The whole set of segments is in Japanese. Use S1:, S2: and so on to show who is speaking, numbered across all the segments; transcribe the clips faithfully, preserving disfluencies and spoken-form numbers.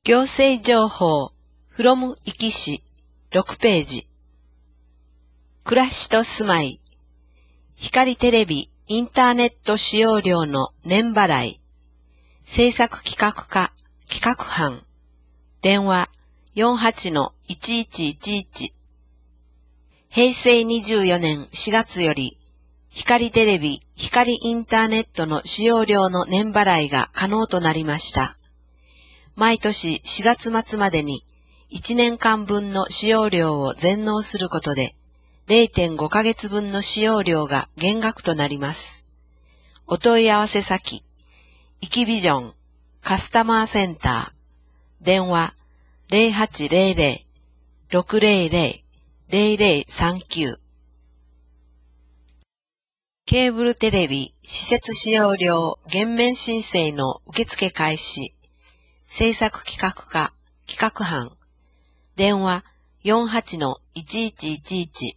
S1: 行政情報 from 壱岐市ろくページ。暮らしと住まい。光テレビインターネット使用料の年払い。制作企画課企画班。電話 よんはちのいちいちいちいち。平成にじゅうよねんしがつより光テレビ光インターネットの使用料の年払いが可能となりました。毎年しがつ末までにいちねんかんぶんの使用料を全納することで れいてんごかげつぶんの使用料が減額となります。お問い合わせ先、イキビジョンカスタマーセンター、電話 ゼロはちゼロゼロ ろくゼロゼロ ゼロゼロさんきゅう。ケーブルテレビ施設使用料減免申請の受付開始。制作企画課企画班。電話 よんはちのいちいちいちいち。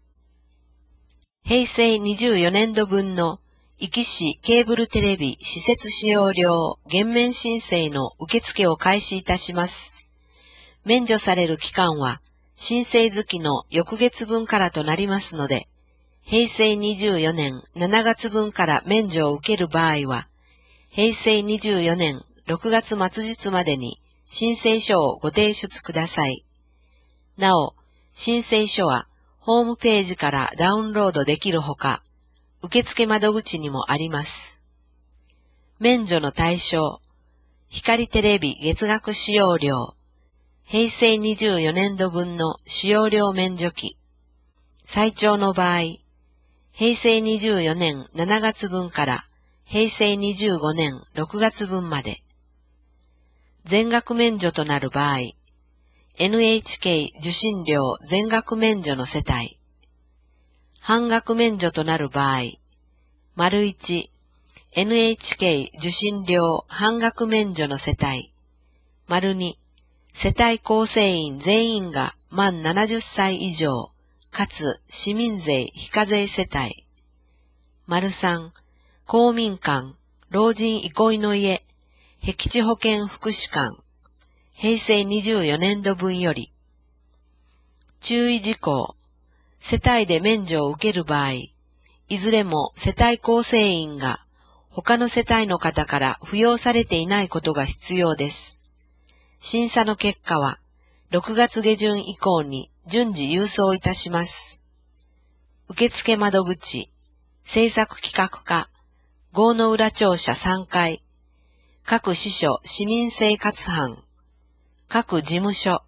S1: 平成にじゅうよねんどぶんの壱岐市ケーブルテレビ施設使用料減免申請の受付を開始いたします。免除される期間は申請月の翌月分からとなりますので、平成にじゅうよねんしちがつぶんから免除を受ける場合は、平成にじゅうよねんろくがつ末日までに申請書をご提出ください。なお、申請書はホームページからダウンロードできるほか、受付窓口にもあります。免除の対象、光テレビ月額使用料、平成にじゅうよねんどぶんの使用料免除期、最長の場合、平成にじゅうよねんしちがつぶんから平成にじゅうごねんろくがつぶんまで、全額免除となる場合、エヌエイチケー 受信料全額免除の世帯、半額免除となる場合、丸いち、エヌエイチケー 受信料半額免除の世帯、丸に、世帯構成員全員が満ななじゅっさい以上、かつ市民税非課税世帯、丸さん、公民館、老人憩いの家、僻地保健福祉館、平成にじゅうよねんどぶんより、注意事項、世帯で免除を受ける場合、いずれも世帯構成員が他の世帯の方から扶養されていないことが必要です。審査の結果はろくがつげじゅん以降に順次郵送いたします。受付窓口、制作企画課、郷の浦庁舎さんかい、各支所市民生活班、各事務所。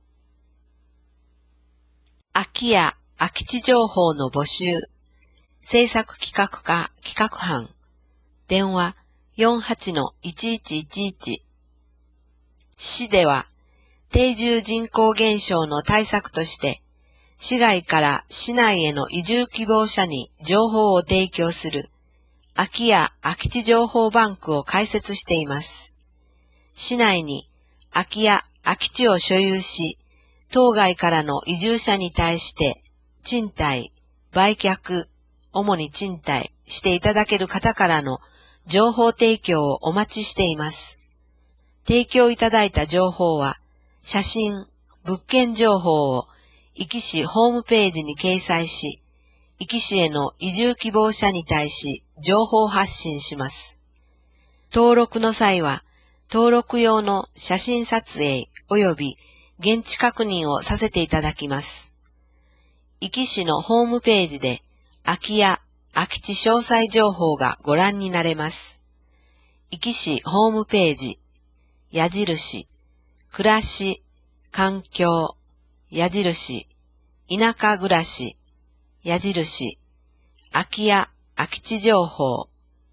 S1: 空き家、空き地情報の募集。制作企画課企画班。電話 よんはちのいちいちいちいち。市では、定住人口減少の対策として、市外から市内への移住希望者に情報を提供する空き家空き地情報バンクを開設しています。市内に空き家空き地を所有し、当該からの移住者に対して賃貸、売却、主に賃貸していただける方からの情報提供をお待ちしています。提供いただいた情報は、写真、物件情報を壱岐市ホームページに掲載し、壱岐市への移住希望者に対し情報発信します。登録の際は、登録用の写真撮影及び現地確認をさせていただきます。壱岐市のホームページで空き家、空き地詳細情報がご覧になれます。壱岐市ホームページ、矢印、暮らし、環境、矢印、田舎暮らし、矢印、空き家、空き地情報。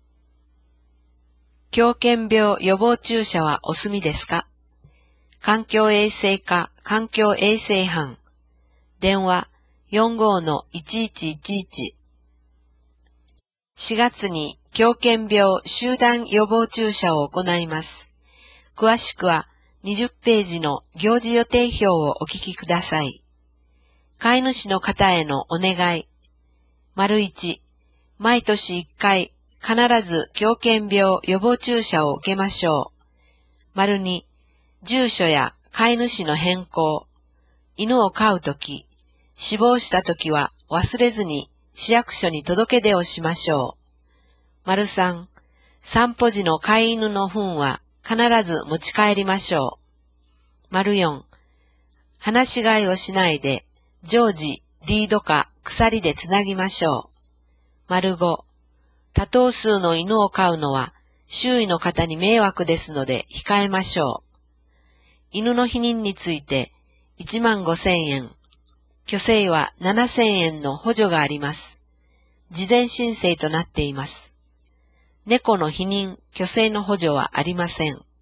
S1: 狂犬病予防注射はお済みですか？環境衛生課環境衛生班。電話 よんごのいちいちいちいち。しがつに狂犬病集団予防注射を行います。詳しくはにじゅっページの行事予定表をお聞きください。飼い主の方へのお願い。丸いち、毎年いっかい必ず狂犬病予防注射を受けましょう。丸に、 住所や飼い主の変更、犬を飼うとき、死亡したときは忘れずに市役所に届け出をしましょう。丸さん、散歩時の飼い犬の糞は必ず持ち帰りましょう。丸よん、放し飼いをしないで常時リードか鎖でつなぎましょう。丸ご、多頭数の犬を飼うのは周囲の方に迷惑ですので控えましょう。犬の避妊についていちまんごせんえん、去勢はななせんえんの補助があります。事前申請となっています。猫の避妊、去勢の補助はありません。